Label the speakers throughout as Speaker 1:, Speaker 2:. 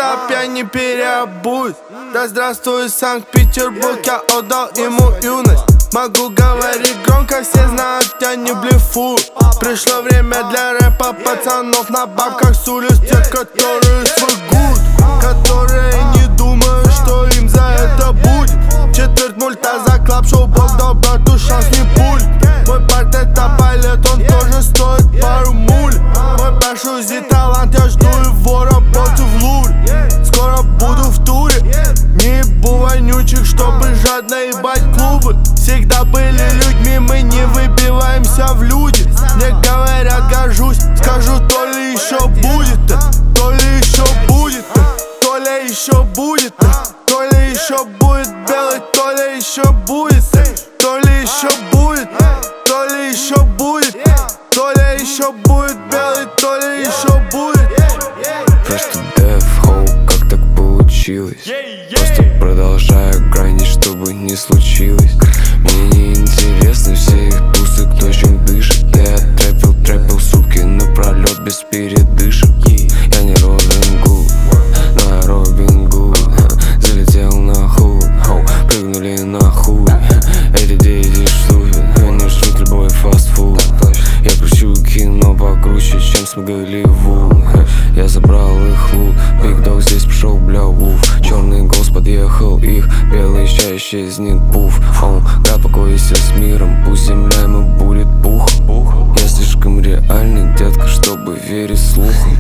Speaker 1: этап я не переобуюсь. Да здравствует Санкт-Петербург, я отдал ему юность. Могу говорить громко, все знают, я не блефую. Пришло время для рэпа пацанов на бабках с улиц. Те, которые свой гуд, которые не думают, что им за это будет. Четверть мульта за клап-шоу, бог дал брату шанс, не пуль. Мой парт это балет, он тоже стоит пару муль. Мой брат Шузи талант, я жду его работу в луре. Скоро буду в туре, не ебу вонючих, чтобы жадно ебать клубы. Всегда были людьми, мы не выбиваемся в люди. Мне говорят, горжусь, скажу, то ли еще будет, то ли еще будет, то ли еще будет, то ли еще будет белый, то ли еще будет, то ли еще будет, то ли еще будет, то ли еще будет белый, то ли еще будет.
Speaker 2: Просто Death Hope, как так получилось? Просто продолжаю гранить, чтобы не случилось. Мне не интересно все их тусы, кто чем дышит. Я трэпил сутки напролет без передышек. Я не Робин Гуд, но я Робин Гуд. Залетел на худ, прыгнули на хуй. Эти дети штуки, они жрут любой фастфуд. Я кручу кино покруче, чем с Голливуд. Я забрал их лут, Big Dog здесь пришел, бля, вуф. Черный голос подъехал, их белый ща исчезнет, пуф. Гад, покойся с миром, пусть земля ему будет пухом. Я слишком реальный, детка, чтобы верить слухам.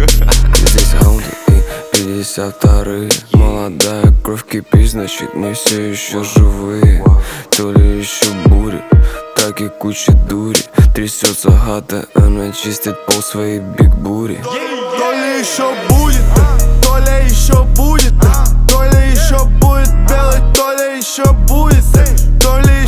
Speaker 2: Здесь хаунты и 52-е. Молодая кровь кипит, значит мы все еще живые. То ли еще буря, так и куча дури. Трясется хата, она чистит пол своей биг-бури.
Speaker 1: То ли еще будет, то ли еще будет, то ли еще будет белый, то ли еще будет, то ли